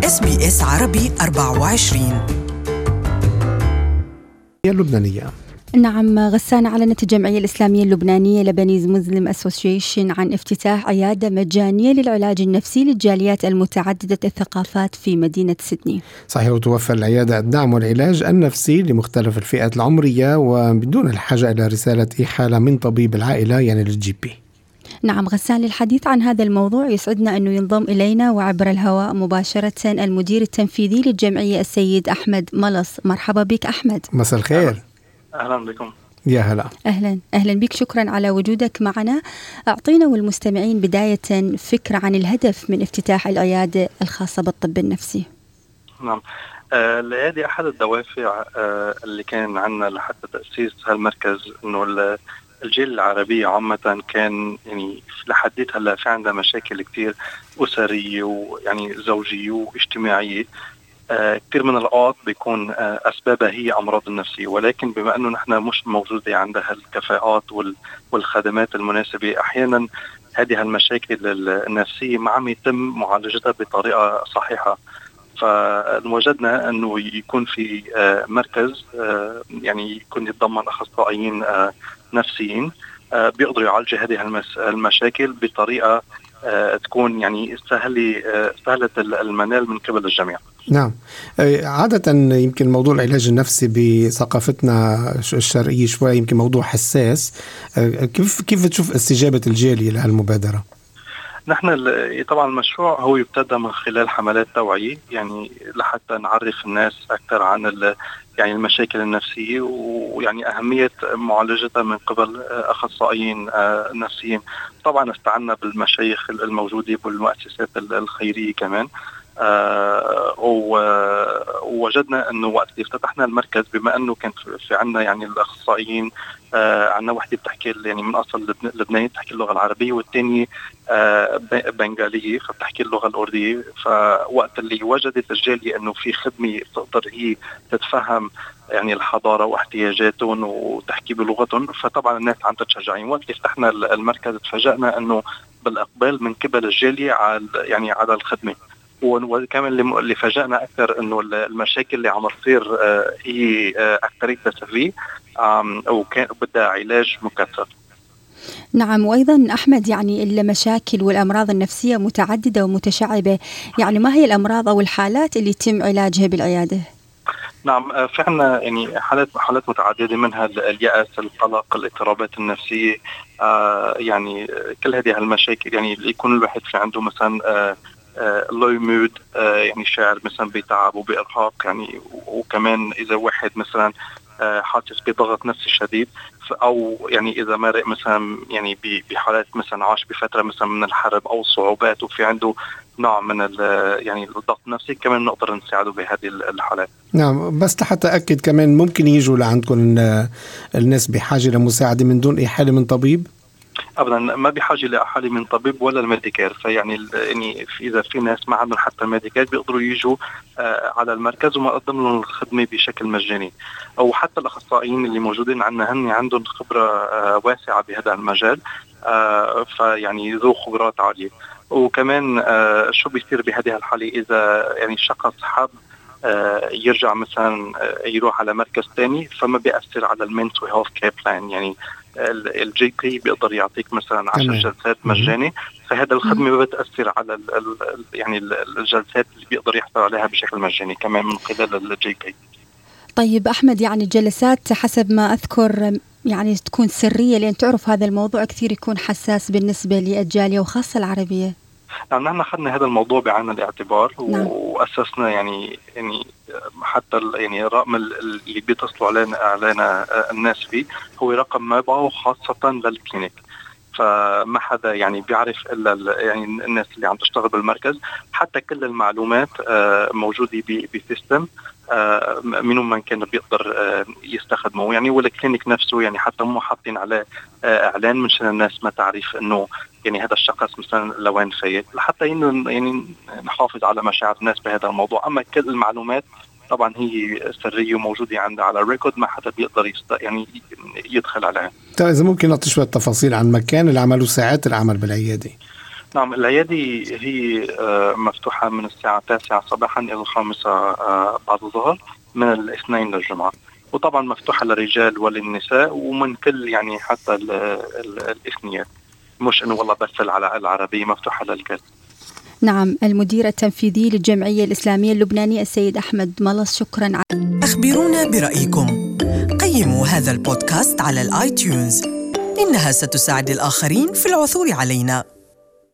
SBS عربي 24 اللبنانية. نعم غسان، أعلنت الجمعية الإسلامية اللبنانية لبنيز مسلم أسوسيشن عن افتتاح عيادة مجانية للعلاج النفسي للجاليات المتعددة الثقافات في مدينة سيدني. صحيح، وتوفر العيادة الدعم والعلاج النفسي لمختلف الفئات العمرية وبدون الحاجة إلى رسالة إحالة من طبيب العائلة يعني للجي بي. نعم غسان، للحديث عن هذا الموضوع يسعدنا أنه ينضم إلينا وعبر الهواء مباشرة المدير التنفيذي للجمعية السيد أحمد ملص. مرحبا بك أحمد. مساء الخير. أهلا بكم. يا هلا. أهلا بك، شكرا على وجودك معنا. أعطينا والمستمعين بداية فكرة عن الهدف من افتتاح العيادة الخاصة بالطب النفسي. نعم، العيادة أحد الدوافع اللي كان عندنا لحتى تأسيس هالمركز، إنه الجيل العربي عامة كان يعني لحديت هلا في عندنا مشاكل كتير أسرية ويعني زوجية واجتماعية. كثير من الأوقات بيكون أسبابها هي أمراض النفسية، ولكن بما أنه نحن مش موجودة عندها الكفاءات والخدمات المناسبة، أحيانا هذه المشاكل النفسية ما عم يتم معالجتها بطريقة صحيحة. فوجدنا أنه يكون في مركز يعني يكون يتضمن أخصائيين نفسيين بيقدروا يعالجوا هذه المشاكل بطريقة تكون يعني سهلة المنال من قبل الجميع. نعم، عادة يمكن موضوع العلاج النفسي بثقافتنا الشرقية شوي يمكن موضوع حساس. كيف تشوف استجابة الجالية لهالمبادرة؟ نحن طبعا المشروع هو يبتدى من خلال حملات توعية، يعني لحتى نعرف الناس أكثر عن يعني المشاكل النفسية ويعني أهمية معالجتها من قبل أخصائيين نفسيين. طبعا استعنا بالمشايخ الموجودة بالمؤسسات الخيرية كمان. ووجدنا أنه وقت اللي افتتحنا المركز، بما أنه كان في عنا يعني الأخصائيين عنا وحدة بتحكي يعني من أصل لبناني بتحكي اللغة العربية، والتانية بنغالية فبتحكي اللغة الأردية. فوقت اللي وجدت الجالية أنه في خدمة تقدر هي تتفهم يعني الحضارة واحتياجاتهم وتحكي بلغتهم، فطبعا الناس عم تتشجعين. وقت اللي فتحنا المركز تفاجأنا أنه بالإقبال من قبل الجالية على الخدمة. وكمان اللي فاجأنا أكثر إنه المشاكل اللي عم تصير هي أكثريتها سرية وكان بدها علاج مكثف. نعم، وأيضا أحمد يعني المشاكل والأمراض النفسية متعددة ومتشعبة، يعني ما هي الأمراض أو الحالات اللي يتم علاجها بالعيادة؟ نعم، في عنا يعني حالات متعددة، منها اليأس، القلق، الاضطرابات النفسية. يعني كل هذه المشاكل يعني يكون الواحد في عنده مثلا لو مود، يعني شاعر مثلا بتعب وبإرهاق، يعني وكمان إذا واحد مثلا حاسس بضغط نفسي شديد، أو يعني إذا مرق مثلا يعني بحالات مثلا عاش بفترة مثلا من الحرب أو صعوبات وفي عنده نوع من يعني الضغط النفسي، كمان نقدر نساعده بهذه الحالات. نعم، بس لحتى أكد كمان ممكن يجوا لعندكم الناس بحاجة لمساعدة من دون إحالة من طبيب؟ ابدا ما بحاجه لاحالي من طبيب ولا الميديكير. فيعني يعني اذا في ناس ما عندهم حتى الميديكير بيقدروا يجوا على المركز وما قدم لهم الخدمه بشكل مجاني. او حتى الاخصائيين اللي موجودين عندنا هن عندهم خبره واسعه بهذا المجال، فيعني ذو خبرات عاليه. وكمان شو بيصير بهذه الحاله اذا يعني الشخص حاب يرجع مثلا يروح على مركز تاني، فما بيأثر على المنتل هيلث كير بلان. يعني الجي بي بيقدر يعطيك مثلا 10 جلسات مجاني، فهذا الخدمة ما بتأثر على يعني الجلسات اللي بيقدر يحصل عليها بشكل مجاني كمان من خلال الجي بي. طيب أحمد، يعني الجلسات حسب ما أذكر يعني تكون سرية، لأن تعرف هذا الموضوع كثير يكون حساس بالنسبة للجالية وخاصة العربية. نعم، نحن أخذنا هذا الموضوع بعين الاعتبار. نعم. وأسسنا يعني حتى يعني الرقم اللي بيتصلوا علينا الناس فيه هو رقم مبعو خاصة للكلينيك. فما حدا يعني بيعرف إلا يعني الناس اللي عم تشتغل بالمركز. حتى كل المعلومات موجودة بسيستم منهم من كان بيقدر يستخدمه يعني. والكلينيك نفسه يعني حتى هم حاطين عليه إعلان منشان الناس ما تعرف إنه يعني هذا الشخص مثلا لوين فايت، لحتى إنه يعني نحافظ على مشاعر الناس بهذا الموضوع. أما كل المعلومات طبعا هي سرية وموجودة عندها على الريكورد، ما حدا بيقدر يعني يدخل عليها. طيب إذا ممكن نعطي شوية تفاصيل عن مكان العمل وساعات العمل بالعيادة. نعم، العيادة هي مفتوحة من الساعة 9 صباحا إلى 5 بعد الظهر، من الاثنين للجمعة، وطبعا مفتوحة للرجال وللنساء ومن كل يعني حتى الإثنيات، مش إنه والله بس العربية، مفتوحة للكل. نعم، المدير التنفيذي للجمعية الإسلامية اللبنانية السيد أحمد ملص، شكرا. أخبرونا برأيكم، قيموا هذا البودكاست على الآيتيونز، إنها ستساعد الآخرين في العثور علينا.